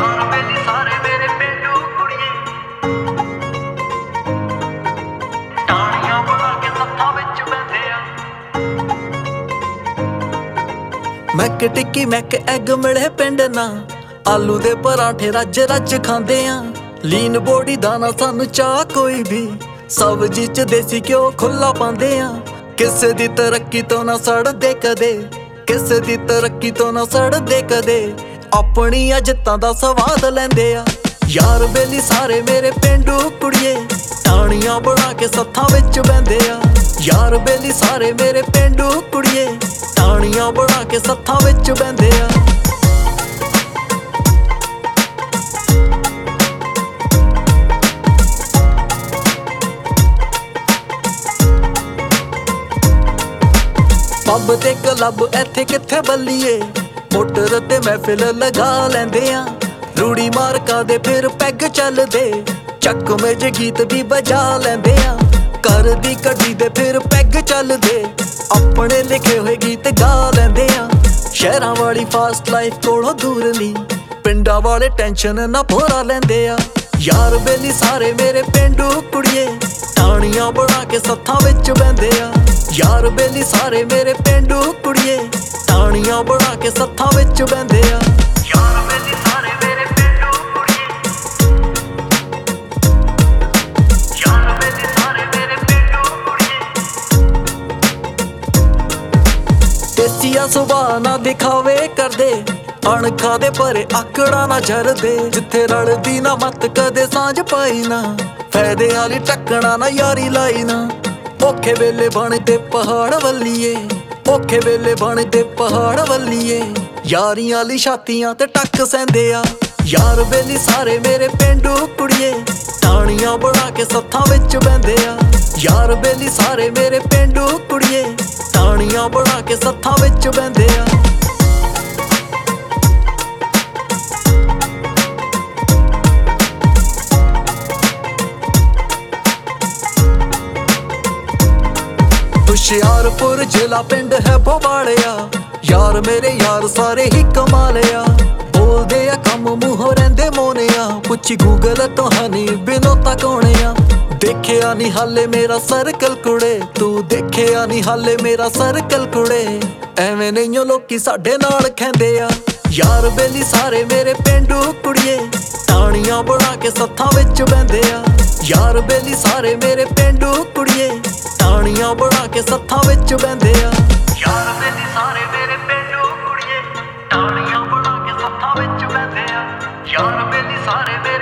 ਯਾਰ ਬੇਲੀ ਸਾਰੇ ਮੇਰੇ ਪੇਂਡੂ ਕੁੜੀਏ, ਟਾਣੀਆਂ ਬਣਾ ਕੇ ਸੱਥਾਂ ਵਿੱਚ ਬਹਿੰਦੇ ਆ। ਮੈਕ ਟਿੱਕੀ ਮੈਕ ਐਗ ਮਿਲੇ ਪਿੰਡ ਨਾ, ਆਲੂ ਦੇ ਪਰਾਂਠੇ ਰੱਜ ਰੱਜ ਖਾਂਦੇ ਆ। ਲੀਨ ਬੋਡੀ ਦਾ ਨਾ ਸਾਨੂੰ ਚਾਹ ਕੋਈ ਵੀ, ਸਬਜ਼ੀ ਚ ਦੇਸੀ ਘਿਓ ਖੁੱਲਾ ਪਾਉਂਦੇ ਆ। ਕਿਸੇ ਦੀ ਤਰੱਕੀ ਤੋਂ ਨਾ ਸੜਦੇ ਕਦੇ, ਕਿਸੇ ਦੀ ਤਰੱਕੀ ਤੋਂ ਨਾ ਸੜਦੇ ਕਦੇ। ਆਪਣੀਆਂ ਜਿੱਤਾਂ ਦਾ ਸਵਾਦ ਲੈਂਦੇ ਆ। ਯਾਰ ਬੇਲੀ ਸਾਰੇ ਮੇਰੇ ਪੇਂਡੂ ਕੁੜੀਏ, ਟਾਣੀਆਂ ਬਣਾ ਕੇ ਸੱਥਾਂ ਵਿੱਚ ਬਹਿੰਦੇ ਆ। ਯਾਰ ਬੇਲੀ ਸਾਰੇ ਮੇਰੇ ਪੇਂਡੂ ਕੁੜੀਏ, ਟਾਣੀਆਂ ਬਣਾ ਕੇ ਸੱਥਾਂ ਵਿੱਚ ਬਹਿੰਦੇ ਆ। ਪੱਬ ਤੇ ਕਲੱਬ ਇੱਥੇ ਕਿੱਥੇ ਬੱਲੀਏ, ਮੋਟਰ ਤੇ ਮਹਿਫਿਲ ਲਗਾ ਲੈਂਦੇ ਆ। ਰੂੜੀ ਮਾਰਕਾ ਦੇ ਫਿਰ ਪੈਗ ਚੱਲਦੇ, ਚੱਕਵੇਂ ਜੇ ਗੀਤ ਵੀ ਬਜਾ ਲੈਂਦੇ ਆ। ਘਰ ਦੀ ਕੱਢੀ ਦੇ ਫਿਰ ਪੈਗ ਚੱਲਦੇ, ਆਪਣੇ ਲਿਖੇ ਹੋਏ ਗੀਤ ਗਾ ਲੈਂਦੇ ਆ। ਸ਼ਹਿਰਾਂ ਵਾਲੀ ਫਾਸਟ ਲਾਈਫ ਕੋਲੋਂ ਦੂਰ ਨਹੀਂ, ਪਿੰਡਾਂ ਵਾਲੇ ਟੈਨਸ਼ਨ ਨਾ ਭੋਰਾ ਲੈਂਦੇ ਆ। ਯਾਰ ਬੇਲੀ ਸਾਰੇ ਮੇਰੇ ਪੇਂਡੂ ਕੁੜੀਏ, ਟਾਣੀਆਂ ਬਣਾ ਕੇ ਸੱਥਾਂ ਵਿੱਚ ਬਹਿੰਦੇ ਆ। ਯਾਰ ਬੇਲੀ ਸਾਰੇ ਮੇਰੇ ਪੇਂਡੂ ਕੁੜੀਏ, ਟਾਣੀਆਂ ਬਣਾ ਕੇ ਸੱਥਾਂ ਵਿੱਚ ਬਹਿੰਦੇ ਆ। ਯਾਰ ਬੇਲੀ ਸਾਰੇ ਮੇਰੇ ਪੇਂਡੂ ਕੁੜੀਏ, ਯਾਰ ਬੇਲੀ ਸਾਰੇ ਮੇਰੇ ਪੇਂਡੂ ਕੁੜੀਏ। ਦੇਸੀਆ ਸੁਭਾਅ ਨਾ ਦਿਖਾਵੇ ਕਰਦੇ, ਅਣਖਾਂ ਦੇ ਭਰੇ ਆਕੜਾ ਨਾ ਜਰਦੇ। ਜਿੱਥੇ ਰਲਦੀ ਨਾ ਮੱਤ ਕਦੇ ਸਾਂਝ ਪਾਈ ਨਾ, ਫਾਇਦੇ ਵਾਲੀ ਟੱਕਣਾ ਨਾ ਯਾਰੀ ਲਾਈ ਨਾ। ਔਖੇ ਵੇਲੇ ਬਣਦੇ ਪਹਾੜ ਵੱਲੀਏ, ਔਖੇ ਵੇਲੇ ਬਣਦੇ ਪਹਾੜ ਵੱਲੀਏ। ਯਾਰੀਆਂ ਵਾਲੀ ਛਾਤੀਆਂ ਤੇ ਟੱਕ ਸਹਿੰਦੇ ਆ। ਯਾਰ ਬੇਲੀ ਸਾਰੇ ਮੇਰੇ ਪੇਂਡੂ ਕੁੜੀਏ, ਟਾਣੀਆਂ ਬਣਾ ਕੇ ਸੱਥਾਂ ਵਿੱਚ ਬਹਿੰਦੇ ਆ। ਯਾਰ ਬੇਲੀ ਸਾਰੇ ਮੇਰੇ ਪੇਂਡੂ ਕੁੜੀਏ, ਟਾਣੀਆਂ ਬਣਾ ਕੇ ਸੱਥਾਂ ਵਿੱਚ ਬਹਿੰਦੇ ਆ। ਹੁਸ਼ਿਆਰਪੁਰ ਜ਼ਿਲ੍ਹਾ ਪਿੰਡ ਹੈ ਭੋਵਾਲਿਆ, ਯਾਰ ਮੇਰੇ ਯਾਰ ਸਾਰੇ ਹੀ ਕਮਾਲਿਆ। ਬੋਲਦੇ ਆ ਕੰਮ ਮੂੰਹੋਂ ਰਹਿੰਦੇ ਮੋਨਿਆ, ਪੁੱਛੀ ਗੂਗਲ ਤੋਂ ਹਨੀ ਬਿਨੋਤਾ ਕੌਣਿਆ। ਦੇਖਿਆ ਨੀ ਹਾਲੇ ਮੇਰਾ ਸਰਕਲ ਕੁੜੇ, ਤੂੰ ਦੇਖਿਆ ਨੀ ਹਾਲੇ ਮੇਰਾ ਸਰਕਲ ਕੁੜੇ। ਐਵੇਂ ਨਹੀਂਓ ਲੋਕੀ ਸਾਡੇ ਨਾਲ ਖੈਂਦੇ ਆ। ਯਾਰ ਬੇਲੀ ਸਾਰੇ ਮੇਰੇ ਪੇਂਡੂ ਕੁੜੀਏ, ਟਾਣੀਆਂ ਬਣਾ ਕੇ ਸੱਥਾਂ ਵਿੱਚ ਬਹਿੰਦੇ ਆ। ਯਾਰ ਬੇਲੀ ਸਾਰੇ ਮੇਰੇ ਪੇਂਡੂ ਕੁੜੀਏ, ਟਾਣੀਆਂ ਬਣਾ ਕੇ ਸੱਥਾਂ ਵਿੱਚ ਬਹਿੰਦੇ ਆ। ਯਾਰ ਬੇਲੀ ਸਾਰੇ ਮੇਰੇ ਪੇਂਡੂ ਕੁੜੀਏ, ਟਾਣੀਆਂ ਬਣਾ ਕੇ ਸੱਥਾਂ ਵਿੱਚ ਬਹਿੰਦੇ ਆ। ਯਾਰ ਬੇਲੀ ਸਾਰੇ ਮੇਰੇ